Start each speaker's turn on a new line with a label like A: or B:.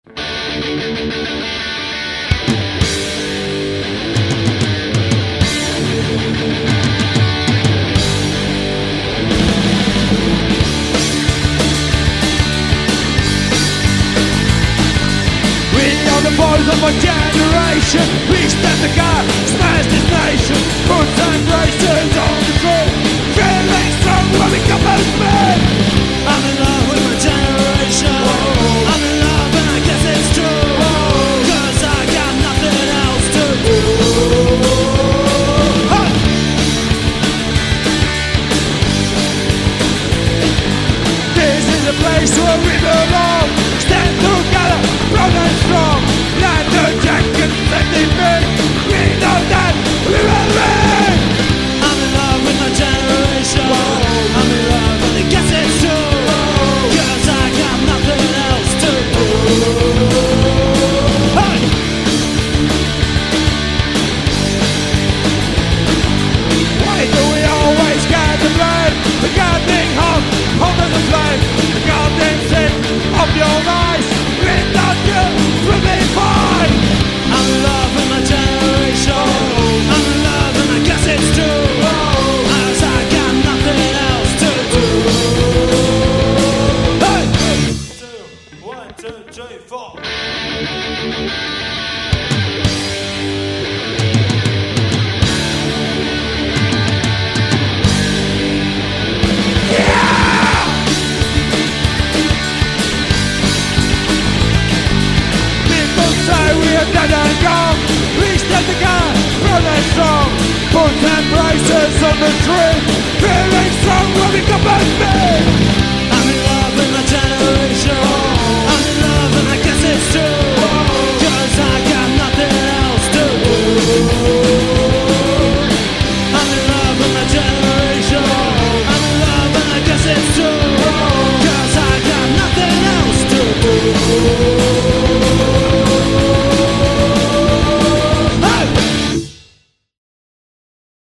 A: The boys of my generation, we stand the guard, smash this nation, roots and races on the tree, feeling strong when we come as men.
B: I'm in love with my generation. I'm in love and I guess it's true, 'cause I got nothing else to do.
A: This is a place where we belong. Stand together, strong and strong. Leather jackets and they men. We know that we will win.
B: I'm in love with my generation. I'm in love and I guess it's true, 'cause I got nothing else to do.
A: Why do we always get the blame? The goddamn hot, hot as a flame. The goddamn sin of your eyes. Without you, we'll be fine.
B: I'm in love with my generation. I'm in love and I guess it's true, 'cause I got nothing else to do.
A: Hey!
B: 1, 2, 3, 4.
A: People say we are dead and gone. We stand together, proud and strong. Put and braces on the tree. Feeling strong when we come back.